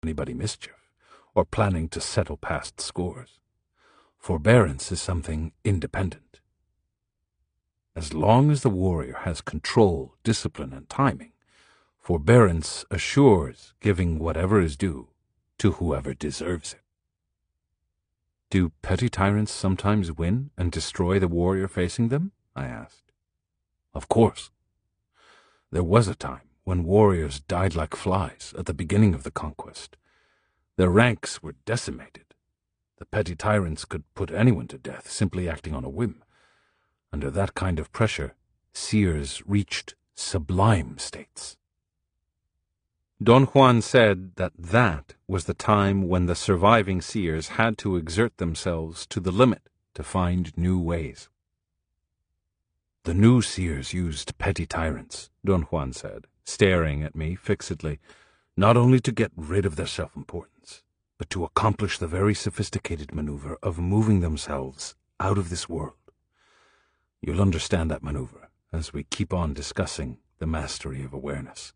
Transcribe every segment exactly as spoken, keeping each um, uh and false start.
anybody mischief, or planning to settle past scores. Forbearance is something independent. As long as the warrior has control, discipline, and timing, forbearance assures giving whatever is due to whoever deserves it. Do petty tyrants sometimes win and destroy the warrior facing them? I asked. Of course. There was a time when warriors died like flies at the beginning of the conquest. Their ranks were decimated. The petty tyrants could put anyone to death simply acting on a whim. Under that kind of pressure, seers reached sublime states. Don Juan said that that was the time when the surviving seers had to exert themselves to the limit to find new ways. The new seers used petty tyrants, Don Juan said, staring at me fixedly, not only to get rid of their self-importance, but to accomplish the very sophisticated maneuver of moving themselves out of this world. You'll understand that maneuver as we keep on discussing the mastery of awareness.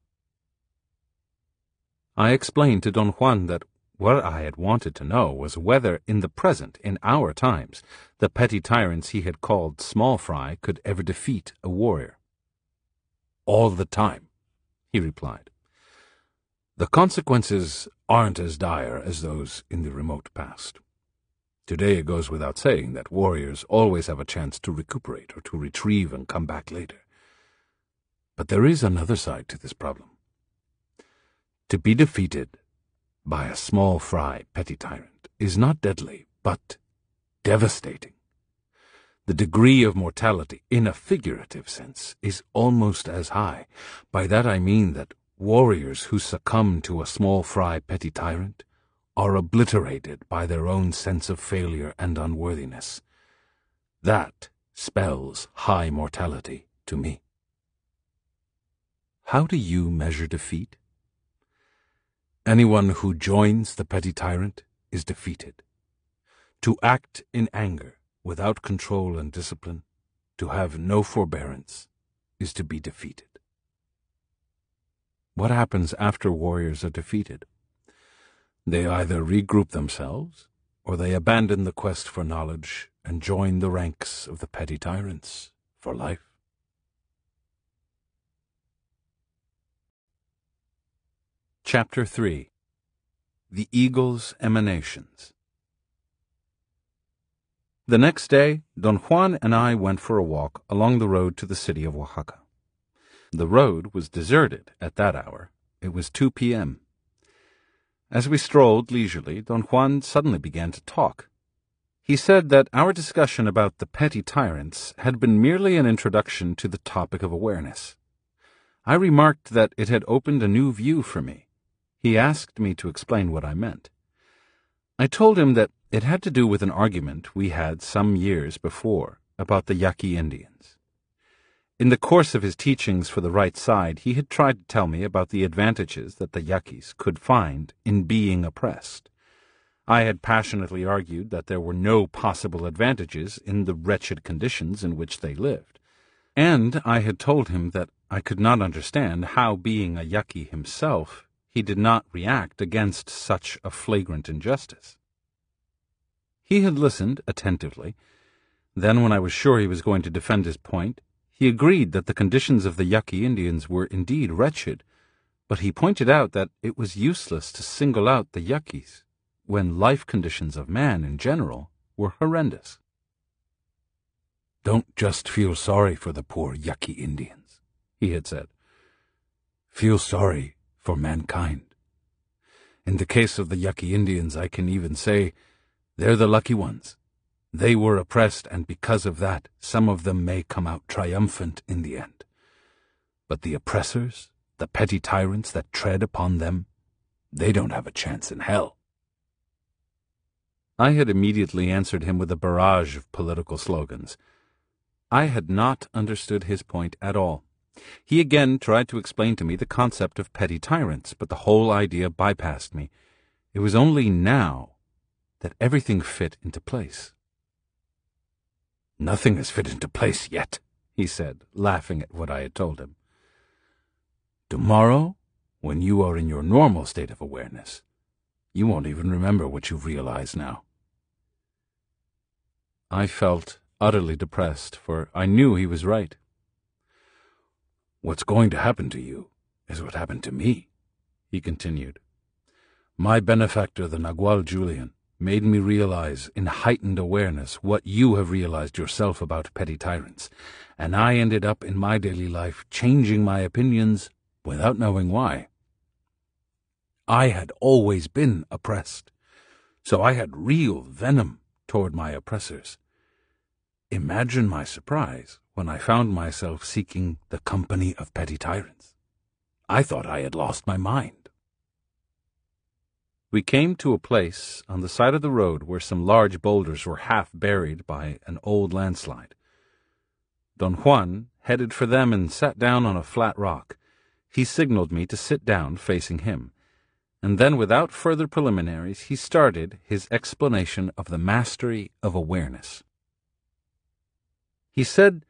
I explained to Don Juan that what I had wanted to know was whether, in the present, in our times, the petty tyrants he had called small fry could ever defeat a warrior. All the time, he replied. The consequences aren't as dire as those in the remote past. Today it goes without saying that warriors always have a chance to recuperate or to retrieve and come back later. But there is another side to this problem. To be defeated by a small fry petty tyrant is not deadly, but devastating. The degree of mortality, in a figurative sense, is almost as high. By that I mean that warriors who succumb to a small fry petty tyrant are obliterated by their own sense of failure and unworthiness. That spells high mortality to me. How do you measure defeat? Anyone who joins the petty tyrant is defeated. To act in anger, without control and discipline, to have no forbearance, is to be defeated. What happens after warriors are defeated? They either regroup themselves, or they abandon the quest for knowledge and join the ranks of the petty tyrants for life. Chapter three. The Eagle's Emanations. The next day, Don Juan and I went for a walk along the road to the city of Oaxaca. The road was deserted at that hour. It was two p m As we strolled leisurely, Don Juan suddenly began to talk. He said that our discussion about the petty tyrants had been merely an introduction to the topic of awareness. I remarked that it had opened a new view for me. He asked me to explain what I meant. I told him that it had to do with an argument we had some years before about the Yaqui Indians. In the course of his teachings for the right side, he had tried to tell me about the advantages that the Yaquis could find in being oppressed. I had passionately argued that there were no possible advantages in the wretched conditions in which they lived, and I had told him that I could not understand how, being a Yaqui himself, he did not react against such a flagrant injustice. He had listened attentively. Then, when I was sure he was going to defend his point, he agreed that the conditions of the Yaqui Indians were indeed wretched, but he pointed out that it was useless to single out the Yaquis when life conditions of man in general were horrendous. "Don't just feel sorry for the poor Yaqui Indians," he had said. "Feel sorry for mankind. In the case of the Yaqui Indians, I can even say they're the lucky ones. They were oppressed, and because of that, some of them may come out triumphant in the end. But the oppressors, the petty tyrants that tread upon them, they don't have a chance in hell." I had immediately answered him with a barrage of political slogans. I had not understood his point at all. He again tried to explain to me the concept of petty tyrants, but the whole idea bypassed me. It was only now that everything fit into place. "Nothing has fit into place yet," he said, laughing at what I had told him. "Tomorrow, when you are in your normal state of awareness, You won't even remember what you've realized now. I felt utterly depressed, for I knew he was right. What's going to happen to you is what happened to me, he continued. My benefactor, the Nagual Julian, made me realize in heightened awareness what you have realized yourself about petty tyrants, and I ended up in my daily life changing my opinions without knowing why. I had always been oppressed, so I had real venom toward my oppressors. Imagine my surprise when I found myself seeking the company of petty tyrants. I thought I had lost my mind. We came to a place on the side of the road where some large boulders were half buried by an old landslide. Don Juan headed for them and sat down on a flat rock. He signaled me to sit down facing him, and then without further preliminaries he started his explanation of the mastery of awareness. He said